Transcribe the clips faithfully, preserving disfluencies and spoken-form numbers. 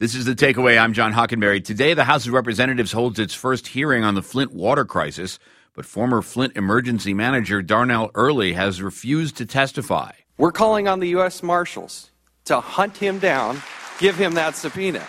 This is The Takeaway. I'm John Hockenberry. Today, the House of Representatives holds its first hearing on the Flint water crisis, but former Flint emergency manager Darnell Earley has refused to testify. We're calling on the U S Marshals to hunt him down, give him that subpoena.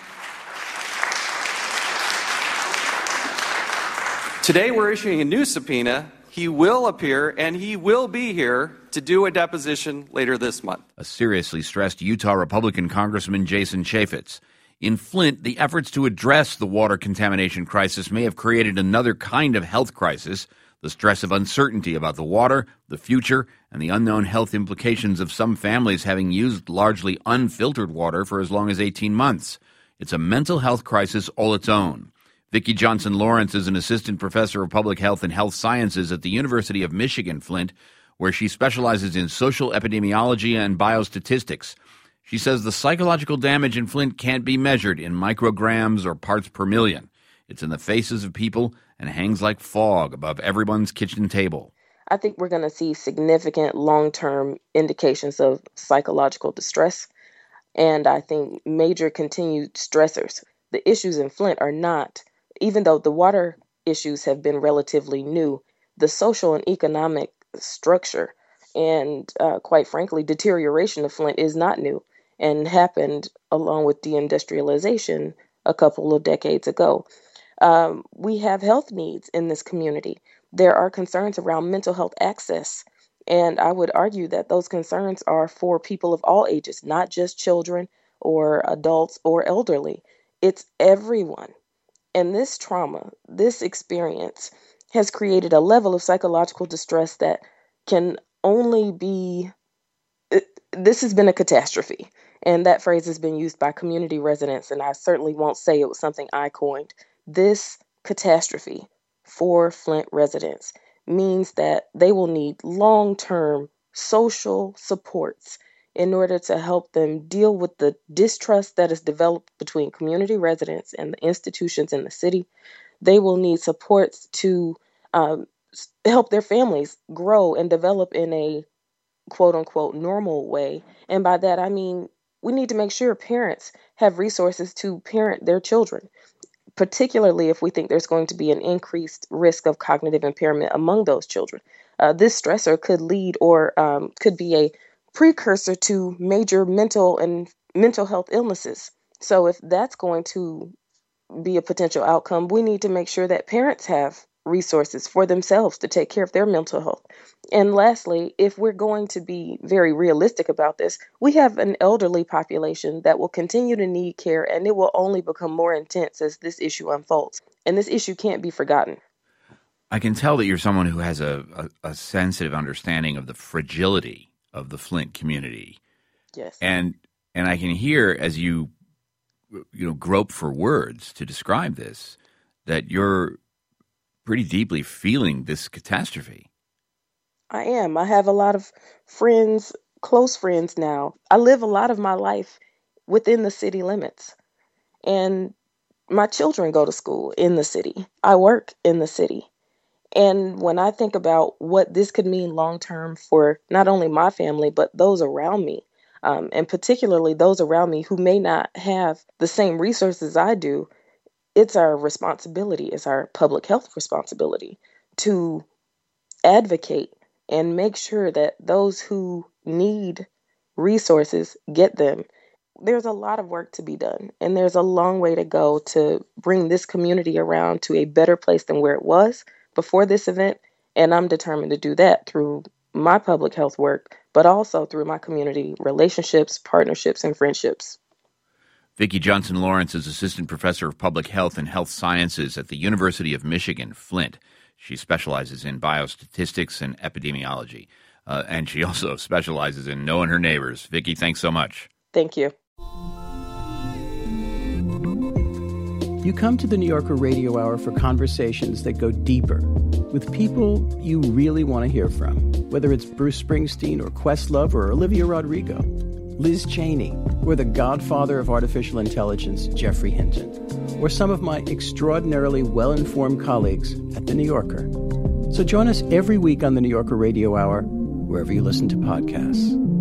Today, we're issuing a new subpoena. He will appear, and he will be here to do a deposition later this month. A seriously stressed Utah Republican Congressman Jason Chaffetz. In Flint, the efforts to address the water contamination crisis may have created another kind of health crisis, the stress of uncertainty about the water, the future, and the unknown health implications of some families having used largely unfiltered water for as long as eighteen months. It's a mental health crisis all its own. Vicki Johnson Lawrence is an assistant professor of public health and health sciences at the University of Michigan, Flint, where she specializes in social epidemiology and biostatistics. She says the psychological damage in Flint can't be measured in micrograms or parts per million. It's in the faces of people and hangs like fog above everyone's kitchen table. I think we're going to see significant long-term indications of psychological distress, and I think major continued stressors. The issues in Flint are not, even though the water issues have been relatively new, the social and economic structure and, uh, quite frankly, deterioration of Flint is not new and happened along with deindustrialization a couple of decades ago. Um, we have health needs in this community. There are concerns around mental health access, and I would argue that those concerns are for people of all ages, not just children or adults or elderly. It's everyone. And this trauma, this experience, has created a level of psychological distress that can only be, it, this has been a catastrophe. And that phrase has been used by community residents, and I certainly won't say it was something I coined. This catastrophe for Flint residents means that they will need long-term social supports in order to help them deal with the distrust that is developed between community residents and the institutions in the city. They will need supports to um, help their families grow and develop in a quote-unquote normal way. And by that, I mean we need to make sure parents have resources to parent their children, particularly if we think there's going to be an increased risk of cognitive impairment among those children. Uh, this stressor could lead or um, could be a precursor to major mental and mental health illnesses. So if that's going to be a potential outcome, we need to make sure that parents have resources for themselves to take care of their mental health. And lastly, if we're going to be very realistic about this, we have an elderly population that will continue to need care, and it will only become more intense as this issue unfolds. And this issue can't be forgotten. I can tell that you're someone who has a, a, a sensitive understanding of the fragility of the Flint community. Yes. And and I can hear as you you know grope for words to describe this that you're pretty deeply feeling this catastrophe. I am. I have a lot of friends, close friends now. I live a lot of my life within the city limits. And my children go to school in the city. I work in the city. And when I think about what this could mean long-term for not only my family, but those around me, um, and particularly those around me who may not have the same resources I do, it's our responsibility, it's our public health responsibility to advocate and make sure that those who need resources get them. There's a lot of work to be done, and there's a long way to go to bring this community around to a better place than where it was before this event, and I'm determined to do that through my public health work, but also through my community relationships, partnerships, and friendships. Vicki Johnson Lawrence is Assistant Professor of Public Health and Health Sciences at the University of Michigan, Flint. She specializes in biostatistics and epidemiology, uh, and she also specializes in knowing her neighbors. Vicki, thanks so much. Thank you. You come to the New Yorker Radio Hour for conversations that go deeper with people you really want to hear from, whether it's Bruce Springsteen or Questlove or Olivia Rodrigo, Liz Cheney, or the godfather of artificial intelligence, Geoffrey Hinton, or some of my extraordinarily well-informed colleagues at The New Yorker. So join us every week on the New Yorker Radio Hour, wherever you listen to podcasts.